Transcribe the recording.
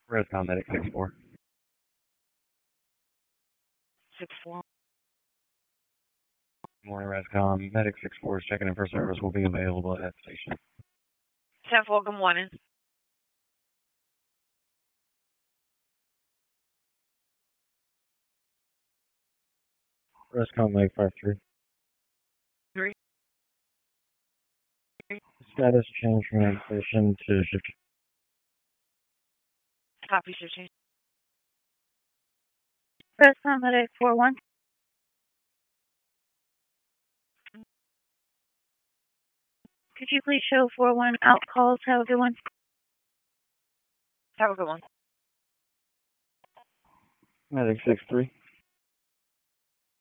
Rescom Medic 6-4. 6-4. Morning, Rescom. Medic 6-4 is checking in for service. Will be available at that station. 10-4, good morning. Rescom Medic 5-3. 3. Status change from that station to shift. Copy, 15. Rescom Medic 4-1. Could you please show 4-1 out calls? Have a good one. Have a good one. Medic 6-3.